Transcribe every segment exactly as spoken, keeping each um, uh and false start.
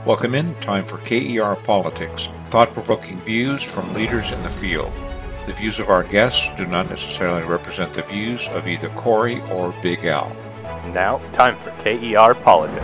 Welcome in. Time for K E R Politics, thought-provoking views from leaders in the field. The views of our guests do not necessarily represent the views of either Corey or Big Al. Now, time for K E R Politics.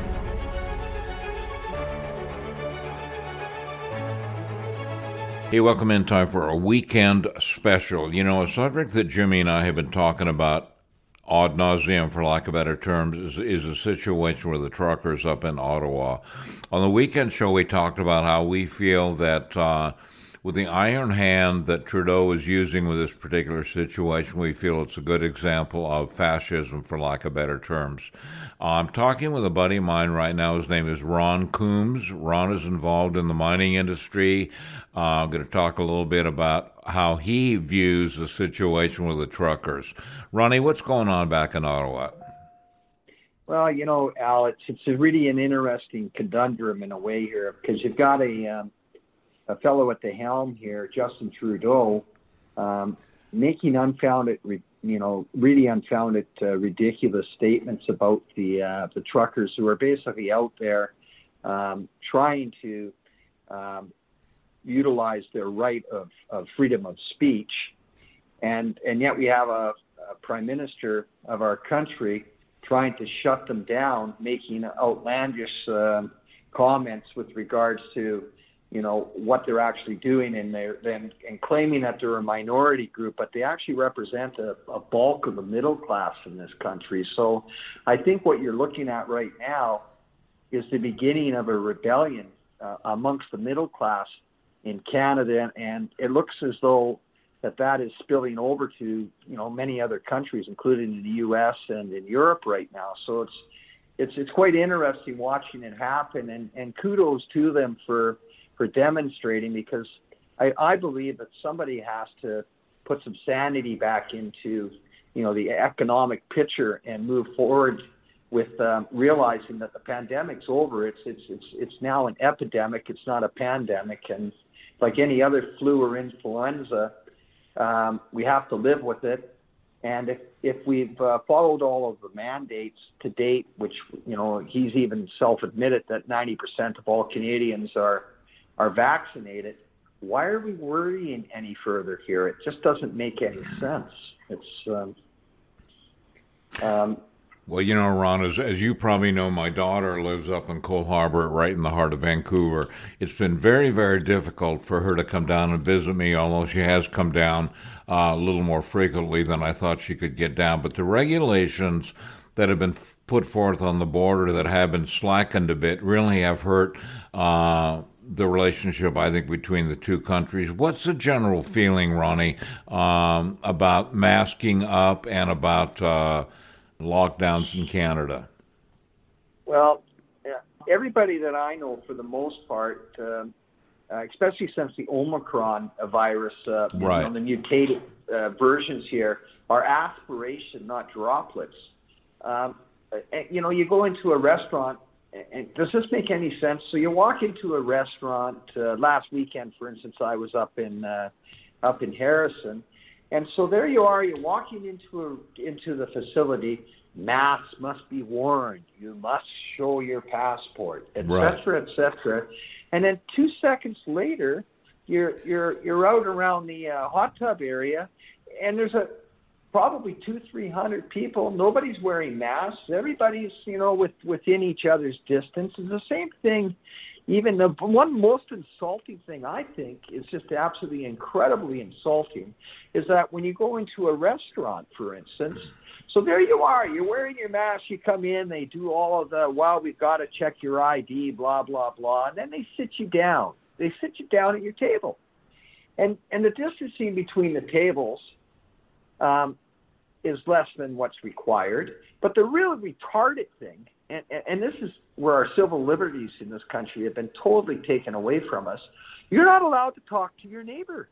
Hey, welcome in. Time for a weekend special. You know, a subject that Jimmy and I have been talking about ad nauseum, for lack of better terms, is, is a situation with the truckers up in Ottawa. On the weekend show, we talked about how we feel that uh, with the iron hand that Trudeau is using with this particular situation, we feel it's a good example of fascism, for lack of better terms. Uh, I'm talking with a buddy of mine right now. His name is Ron Coombs. Ron is involved in the mining industry. Uh, I'm going to talk a little bit about how he views the situation with the truckers. Ronnie, what's going on back in Ottawa? Well, you know, Al, it's, it's a really an interesting conundrum in a way here, because you've got a um, a fellow at the helm here, Justin Trudeau, um, making unfounded, you know, really unfounded, uh, ridiculous statements about the uh, the truckers who are basically out there um, trying to um, utilize their right of, of freedom of speech, and and yet we have a, a prime minister of our country trying to shut them down, making outlandish um, comments with regards to, you know, what they're actually doing, and they're then and claiming that they're a minority group, but they actually represent a, a bulk of the middle class in this country. So I think what you're looking at right now is the beginning of a rebellion uh, amongst the middle class in Canada, and it looks as though that that is spilling over to, you know, many other countries, including in the U S and in Europe right now. So it's it's it's quite interesting watching it happen, and, and kudos to them for for demonstrating, because I, I believe that somebody has to put some sanity back into, you know, the economic picture and move forward with um, realizing that the pandemic's over. It's it's it's it's now an epidemic. It's not a pandemic, and like any other flu or influenza, um, we have to live with it. And if if we've uh, followed all of the mandates to date, which, you know, he's even self-admitted that ninety percent of all Canadians are are vaccinated, why are we worrying any further here? It just doesn't make any sense. It's um, um, Well, you know, Ron, as, as you probably know, my daughter lives up in Cole Harbour, right in the heart of Vancouver. It's been very, very difficult for her to come down and visit me, although she has come down uh, a little more frequently than I thought she could get down. But the regulations that have been f- put forth on the border that have been slackened a bit really have hurt uh, the relationship, I think, between the two countries. What's the general feeling, Ronnie, um, about masking up and about uh, lockdowns in Canada? Well, everybody that I know, for the most part, um, uh, especially since the Omicron virus, uh, right. you know, the mutated uh, versions here, are aspiration, not droplets. Um, and, you know, you go into a restaurant, and does this make any sense? So you walk into a restaurant. Uh, last weekend, for instance, I was up in uh, up in Harrison, and so there you are. You're walking into a, into the facility. Masks must be worn. You must show your passport, et cetera, et cetera. And then two seconds later, you're you're you're out around the uh, hot tub area, and there's a probably two, three hundred people. Nobody's wearing masks. Everybody's, you know, with, within each other's distance. It's the same thing. Even the one most insulting thing, I think, is just absolutely incredibly insulting, is that when you go into a restaurant, for instance, so there you are, you're wearing your mask, you come in, they do all of the, well, we've got to check your I D, blah, blah, blah, and then they sit you down. They sit you down at your table. And and the distancing between the tables um, is less than what's required. But the really retarded thing, and, and this is where our civil liberties in this country have been totally taken away from us, you're not allowed to talk to your neighbor.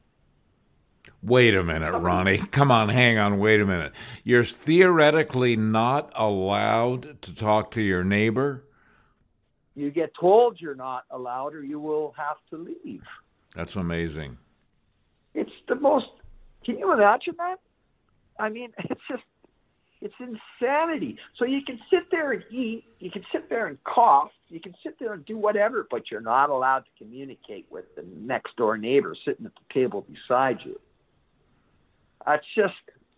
Wait a minute, Ronnie. Come on, hang on, wait a minute. You're theoretically not allowed to talk to your neighbor? You get told you're not allowed, or you will have to leave. That's amazing. It's the most, can you imagine that? I mean, it's just, it's insanity. So you can sit there and eat, you can sit there and cough, You can sit there and do whatever, but you're not allowed to communicate with the next door neighbor sitting at the table beside you. It's just,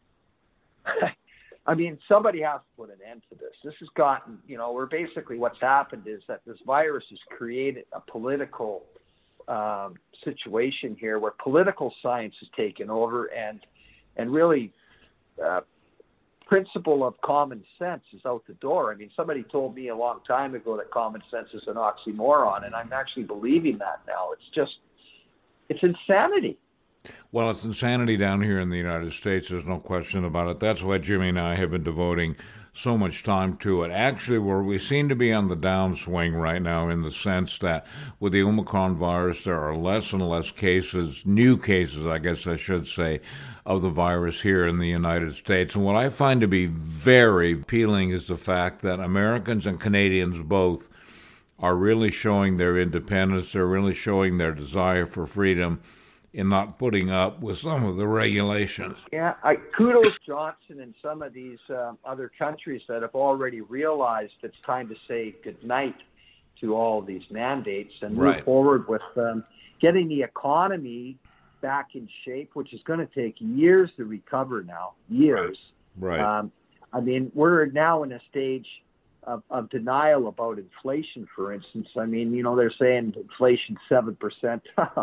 I mean, somebody has to put an end to this. This has gotten, you know, we're basically what's happened is that this virus has created a political um, situation here where political science has taken over, and and really uh, principle of common sense is out the door. I mean, somebody told me a long time ago that common sense is an oxymoron, and I'm actually believing that now. It's just, it's insanity. Well, it's insanity down here in the United States. There's no question about it. That's why Jimmy and I have been devoting so much time to it. Actually, where we seem to be on the downswing right now in the sense that with the Omicron virus, there are less and less cases, new cases, I guess I should say, of the virus here in the United States. And what I find to be very appealing is the fact that Americans and Canadians both are really showing their independence. They're really showing their desire for freedom in not putting up with some of the regulations. Yeah, I, kudos Johnson and some of these um, other countries that have already realized it's time to say goodnight to all of these mandates and move right. forward with um, getting the economy back in shape, which is going to take years to recover now, years. Right. Um, I mean, we're now in a stage of, of denial about inflation, for instance. I mean, you know, they're saying inflation seven percent.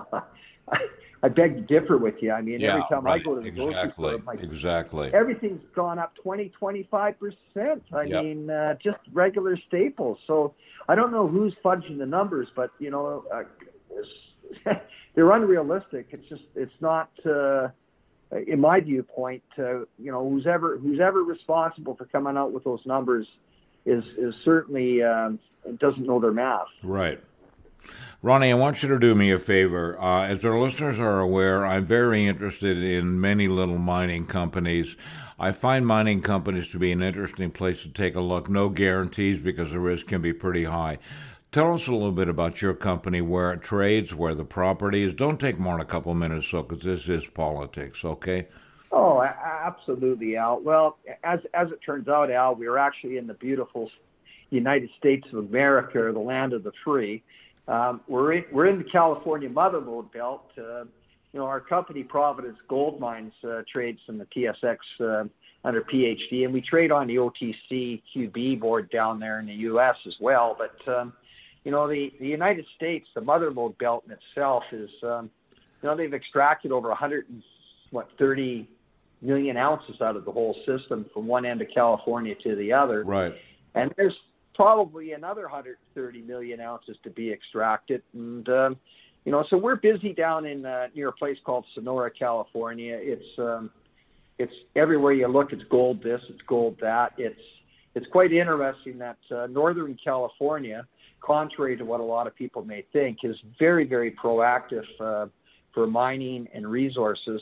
I beg to differ with you. I mean, yeah, every time right. I go to the exactly. grocery store, my, exactly. everything's gone up twenty, twenty-five percent. I yep. mean, uh, just regular staples. So I don't know who's fudging the numbers, but, you know, uh, they're unrealistic. It's just, it's not, uh, in my viewpoint, uh, you know, who's ever, who's ever responsible for coming out with those numbers is, is certainly um, doesn't know their math. Right. Ronnie, I want you to do me a favor. Uh, as our listeners are aware, I'm very interested in many little mining companies. I find mining companies to be an interesting place to take a look. No guarantees because the risk can be pretty high. Tell us a little bit about your company, where it trades, where the property is. Don't take more than a couple minutes, so because this is politics, okay? Oh, absolutely, Al. Well, as as it turns out, Al, we are actually in the beautiful United States of America, the land of the free. Um, we're in, we're in the California Mother Lode Belt. Uh, you know, our company, Providence Gold Mines, uh, trades in the T S X uh, under P H D, and we trade on the O T C Q B board down there in the U S as well. But, um, you know, the, the United States, the Mother Lode Belt in itself is, um, you know, they've extracted over one hundred, what, thirty million ounces out of the whole system from one end of California to the other. Right. And there's probably another one hundred thirty million ounces to be extracted. And, um, you know, so we're busy down in uh, near a place called Sonora, California. It's um, it's everywhere you look, it's gold this, it's gold that. It's it's quite interesting that uh, Northern California, contrary to what a lot of people may think, is very, very proactive uh, for mining and resources.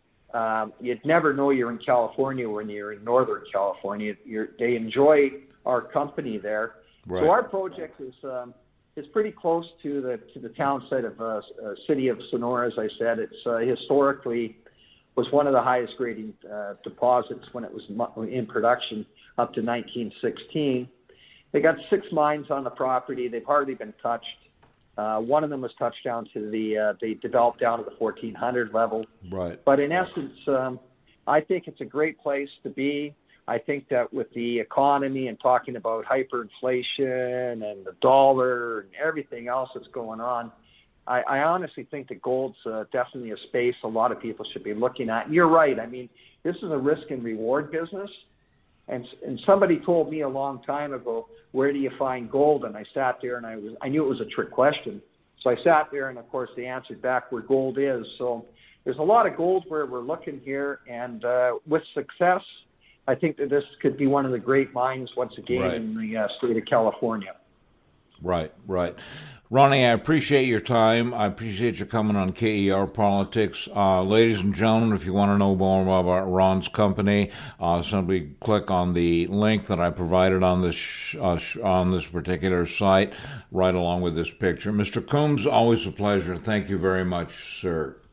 Um, you'd never know you're in California when you're in Northern California. You're, they enjoy our company there. Right. So our project is um, is pretty close to the to the town site of uh, uh, city of Sonora. As I said, it's uh, historically was one of the highest grading uh, deposits when it was in production up to nineteen sixteen. They got six mines on the property. They've hardly been touched. Uh, one of them was touched down to the uh, they developed down to the fourteen hundred level. Right. But in essence, um, I think it's a great place to be. I think that with the economy and talking about hyperinflation and the dollar and everything else that's going on, I, I honestly think that gold's uh, definitely a space a lot of people should be looking at. And you're right. I mean, this is a risk and reward business. And and somebody told me a long time ago, where do you find gold? And I sat there and I was I knew it was a trick question. So I sat there and, of course, they answered back where gold is. So there's a lot of gold where we're looking here. And uh, with success, I think that this could be one of the great mines once again right. in the uh, state of California. Right, right. Ronnie, I appreciate your time. I appreciate you coming on K E R Politics. Uh, ladies and gentlemen, if you want to know more about Ron's company, uh, simply click on the link that I provided on this sh- uh, sh- on this particular site, right along with this picture. Mister Coombs, always a pleasure. Thank you very much, sir.